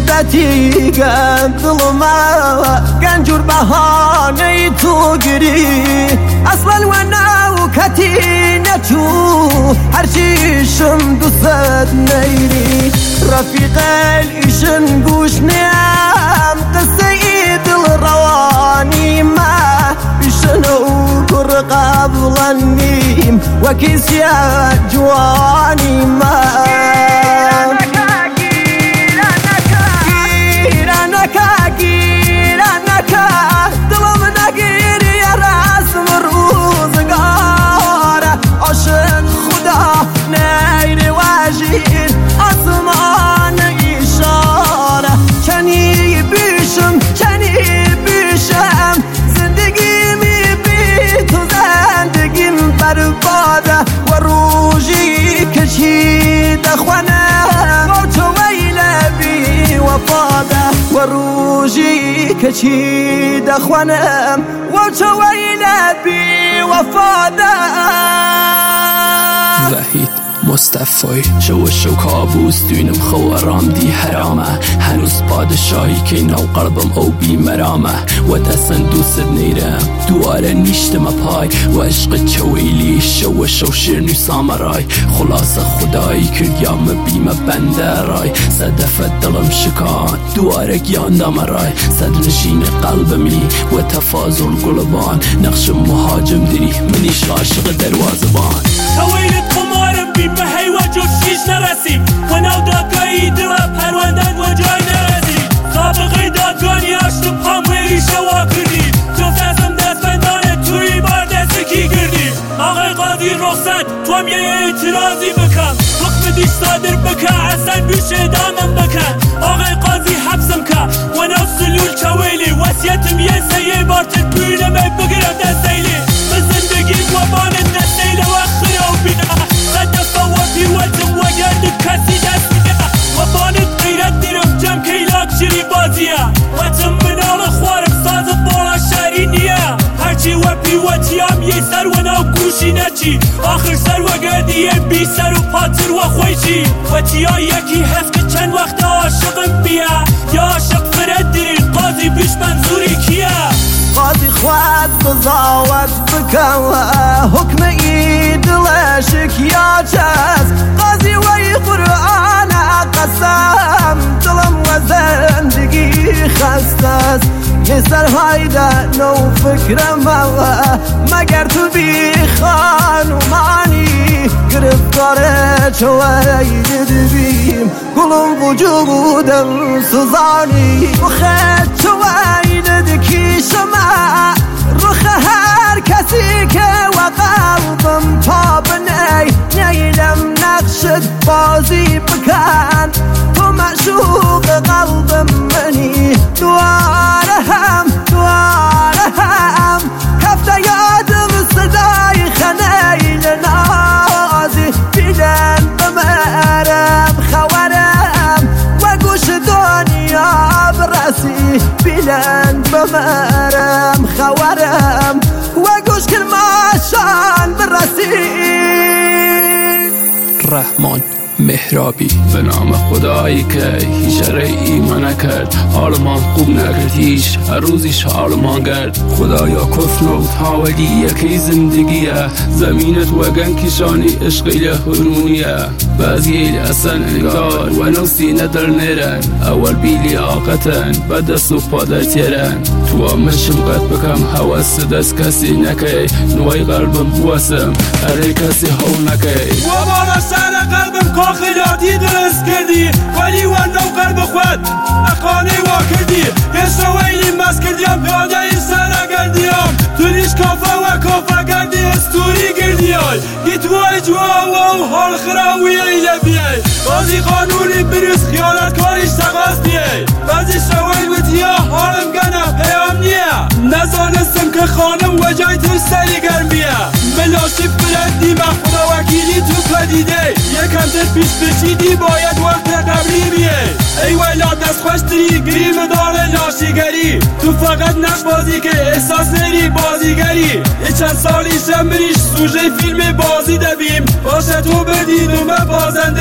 مدتی دڵما گەنجور بەهانەی تۆ گری ئەسڵەن وە ناو کەتی نەچوو هەرچیشم دووسەد نەیری ڕەفیقەل ئیشن گوش نێم قسەی دڵڕەوانیمە ئیشنە و کوڕقا بڵەنیم وەکیسیە جوانیمە وروجي كشي دخوانم وشوينا بي وفادا وحید مصطفی شو کابوس دوینم خوارام دی حرامه هنوز پادشاهی که نو قلبم او بی مرامه و دستن دوست نیرم دواره نیشتم پای و عشق چویلی شو شیر نیسام رای خلاص خدایی کردیم بیم بنده رای صدف دلم شکان دواره گیاندم رای صد نشین قلبمی و تفاضل قلبان نقش مهاجم دری منیش عاشق دروازبان تویلت قمارم بی مهی و جوشیش نرسیم و نو دادگاهی دلم پروندن و جای نرسیم سابقه دادگانی هشتم خامویری شوا کردیم جفت ازم دستبندانه توی بار دستکی کردیم آقای قاضی رخصت تو هم یه اعتراضی بکن حکم دیش صادر بکن اصلا بیش ادامم بکن آقای قاضی حبسم کن و نو سلول چویلی وسیعتم یه سیه بارتت بینمه بگیرم دستیلی به زندگی و بانت دستیل و خیره و بینا وتم وجد كاسي داسيا وبانت غيرت ديرم جم كيلاك شري بازيا وتم من الاخوار بصاد بولا شارينيا هرچي وبي وتيام يسر وناو كوشي نچي آخر سر وقردي بي سر و پاتر و خويشي وتيا يكي هفت چند وقت عاشقم بيا يا عاشق فرد دير قاضي بيش منظوري كيا قاضي خواد قضاوت بكوا حكم ايد لاشك يا جاز قاضي وي قرآن قسم دلم وزندگی خستاز يسر هايدا نو فكرم مگر تو بي خانوماني گرفتاره چوید دبیم گلم وجودم سوزانی بخد چوید دکی شما رخ هر کسی که و قلبم تاب نیلم نقشت بازی بکن تو معشوق قلبم منی دواره هم هفته یادم صدای خنیل نازی بیلن بمرم خوارم و گوش دنیا برسی بیلن بمرم خوارم و گوش کلماشان برسی رحمان مهرابی به نام خدایی که هیچ ایمان نکرد حالمان خوب نکرد هیچ هر روزیش حالمان گرد خدایا کفر و تاولی یکی زندگیه زمینت وگن کشانی عشقی هنونیه بعضی اصلا انگار و نوسی ندر نیرن اول بیلی آقتن و دست و پادر تیرن تو هم شمقت بکم حواس دست کسی نکی نوی قلبم بواسم اره کسی هو نکی و بالا سر قلبم خیلاتی درست کردی ولی وندو قلب خود اقانه وا کردی یه سویلی مست کردیم پیاده این سر گردیم توریش کافه و کافه گردی استوری گردیای گیتوای جوا و حال خراوی ایله بیای بازی قانونی بریز خیالت کاریش تقاس دیای بازی سویل بتیا حالم گنم پیام نیا نزانستم که خانم و جای تو سری گرمیه ملاشی بلندی مخدا وکیلی تو پدیده یکم تر پیش بشیدی باید وقت قبلیمیه ای ویلا دست خوشتری گریم داره لاشیگری تو فقط نقش بازی که احساس نری بازیگری یه چند سالی شمریش سوژه فیلم بازی دبیم باشه تو بدید و من بازنده